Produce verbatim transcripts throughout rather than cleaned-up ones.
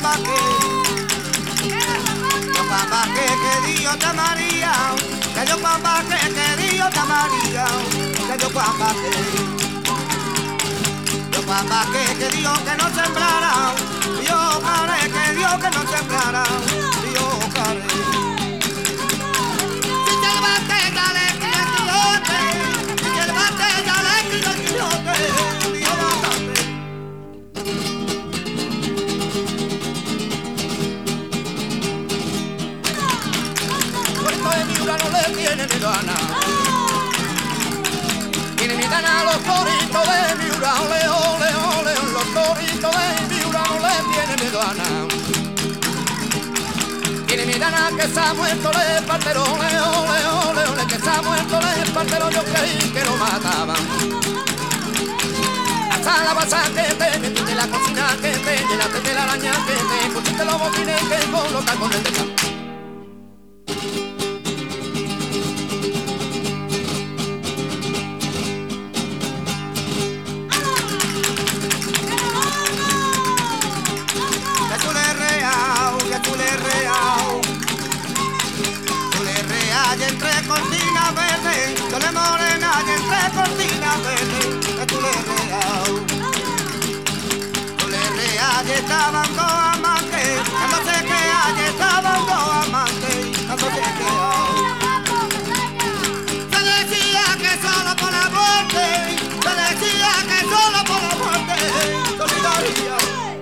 guambaque, yo guambaque que Dios te María, que yo guambaque que Dios te María, que yo guambaque, yo guambaque que Dios que no sembrara, Dios care que Dios que no sembrara, Dios care. Si te levantes dale que el Quijote, si te levantes dale que el Quijote, Dios bastante. De Miura no le tiene miedo a nada. Tiene miedo a los toritos de Miura, ole, ole, ole, los toritos de Miura no le tiene miedo a nada. Tiene miedo a nada que se ha muerto el partero, ole, ole, ole, ole, que se ha muerto el partero, yo creí que lo mataban. Hasta la basa que te metiste en la cocina que te llenaste de la araña que te pusiste los botines que con los tacones de campo. Entre cortinas verdes, yo le morena y entre cortinas verdes, que tú le real. Tú le real y estaban dos amantes, que no sé qué hay, estaban dos amantes, que no sé qué hay. Se decía que solo por la muerte, se decía que solo por la muerte, solidaridad.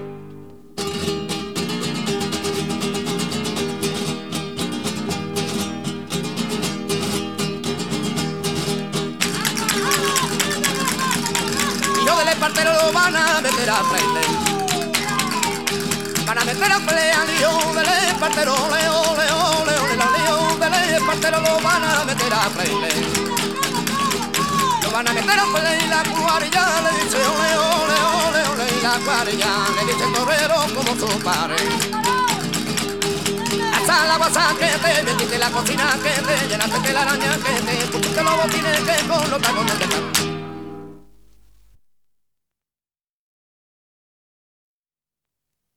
El partero lo van a meter a frente, van a meter a pelea al lío del partero, ole, ole, ole, ole, al lío del partero lo van a meter a frente, lo van a meter a pelea y la cuarilla le dice ole, ole, ole, ole, y la cuarilla le dice torero como su padre. Hasta la guasa que te metiste la cocina que te llenaste de la araña que te pusiste los botines que con los tacones de campo.